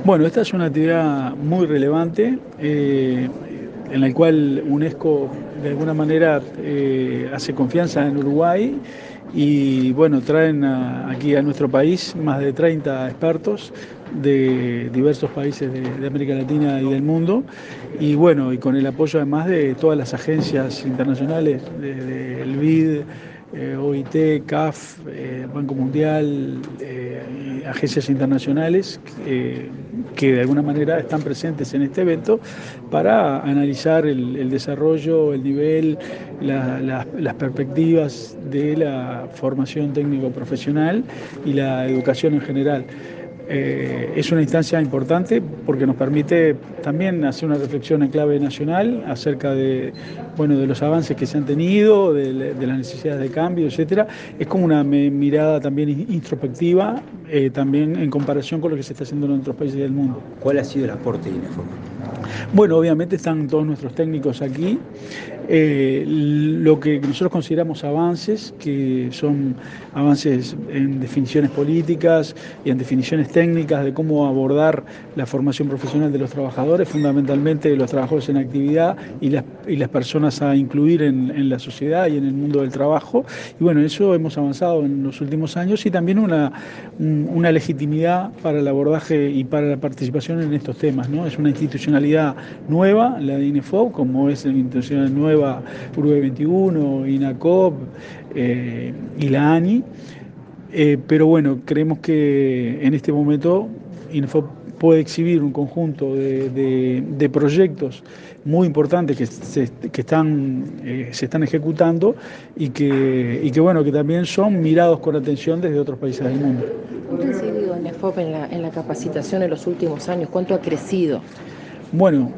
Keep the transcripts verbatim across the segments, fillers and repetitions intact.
Bueno, esta es una actividad muy relevante eh, en la cual UNESCO de alguna manera eh, hace confianza en Uruguay y bueno, traen a, aquí a nuestro país más de treinta expertos de diversos países de, de América Latina y del mundo y bueno, y con el apoyo además de todas las agencias internacionales, desde el B I D, eh, O I T, C A F, eh, Banco Mundial, eh, agencias internacionales eh, que de alguna manera están presentes en este evento para analizar el, el desarrollo, el nivel, la, la, las perspectivas de la formación técnico-profesional y la educación en general. Eh, es una instancia importante porque nos permite también hacer una reflexión en clave nacional acerca de, bueno, de los avances que se han tenido, de, de las necesidades de cambio, etcétera. Es como una mirada también introspectiva, eh, también en comparación con lo que se está haciendo en otros países del mundo. ¿Cuál ha sido el aporte de INEFOP? Bueno, obviamente están todos nuestros técnicos aquí. Eh, lo que nosotros consideramos avances, que son avances en definiciones políticas y en definiciones técnicas de cómo abordar la formación profesional de los trabajadores, fundamentalmente los trabajadores en actividad y las, y las personas a incluir en, en la sociedad y en el mundo del trabajo. Y bueno, eso hemos avanzado en los últimos años y también una, una legitimidad para el abordaje y para la participación en estos temas, ¿no? Es una institucionalidad nueva, la de INEFOP, como es la institucionalidad nueva Uruguay veintiuno, INACOP eh, y la ANI, eh, pero bueno, creemos que en este momento INEFOP puede exhibir un conjunto de, de, de proyectos muy importantes que se, que están, eh, se están ejecutando y que, y que, bueno, que también son mirados con atención desde otros países del mundo. ¿Cuánto ha incidido INEFOP en la, en la capacitación en los últimos años? ¿Cuánto ha crecido? Bueno,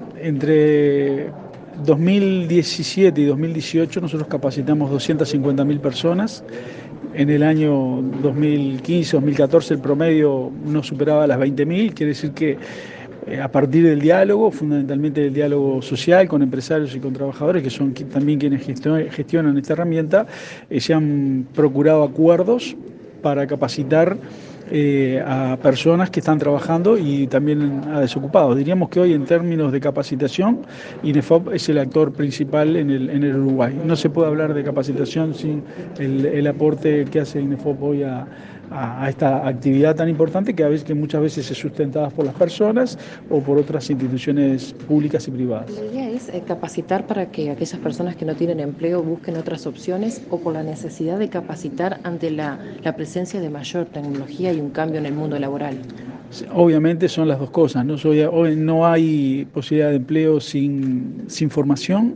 entre dos mil diecisiete y dos mil dieciocho nosotros capacitamos doscientas cincuenta mil personas. En el año dos mil quince, dos mil catorce el promedio no superaba las veinte mil, quiere decir que eh, a partir del diálogo, fundamentalmente del diálogo social con empresarios y con trabajadores, que son también quienes gestionan esta herramienta, eh, se han procurado acuerdos para capacitar Eh, a personas que están trabajando y también a desocupados. Diríamos que hoy en términos de capacitación, INEFOP es el actor principal en el, en el Uruguay. No se puede hablar de capacitación sin el, el aporte que hace INEFOP hoy a, a, a esta actividad tan importante que, a veces, que muchas veces es sustentada por las personas o por otras instituciones públicas y privadas. La idea es eh, capacitar para que aquellas personas que no tienen empleo busquen otras opciones o por la necesidad de capacitar ante la, la presencia de mayor tecnología y un cambio en el mundo laboral. Obviamente son las dos cosas, ¿no? Hoy no hay posibilidad de empleo sin, sin formación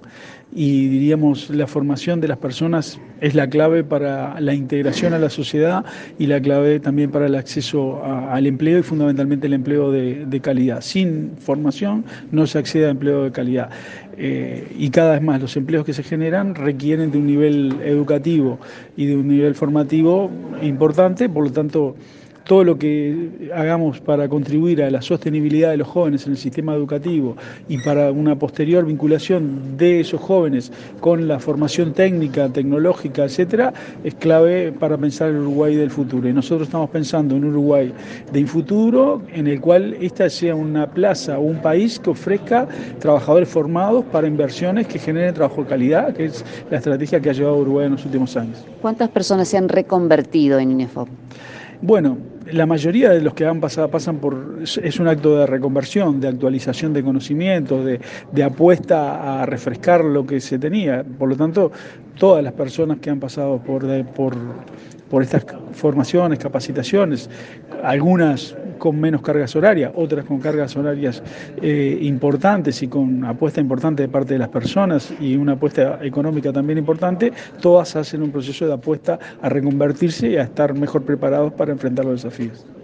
y diríamos la formación de las personas es la clave para la integración a la sociedad y la clave también para el acceso a, al empleo y fundamentalmente el empleo de, de calidad. Sin formación no se accede a empleo de calidad. Eh, y cada vez más los empleos que se generan requieren de un nivel educativo y de un nivel formativo importante, por lo tanto todo lo que hagamos para contribuir a la sostenibilidad de los jóvenes en el sistema educativo y para una posterior vinculación de esos jóvenes con la formación técnica, tecnológica, etcétera, es clave para pensar el Uruguay del futuro. Y nosotros estamos pensando en un Uruguay de futuro en el cual esta sea una plaza o un país que ofrezca trabajadores formados para inversiones que generen trabajo de calidad, que es la estrategia que ha llevado Uruguay en los últimos años. ¿Cuántas personas se han reconvertido en INEFOP? Bueno, la mayoría de los que han pasado pasan por, es un acto de reconversión, de actualización de conocimientos, de, de apuesta a refrescar lo que se tenía. Por lo tanto, todas las personas que han pasado por, por, por estas formaciones, capacitaciones, algunas con menos cargas horarias, otras con cargas horarias eh, importantes y con apuesta importante de parte de las personas y una apuesta económica también importante, todas hacen un proceso de apuesta a reconvertirse y a estar mejor preparados para enfrentar los desafíos.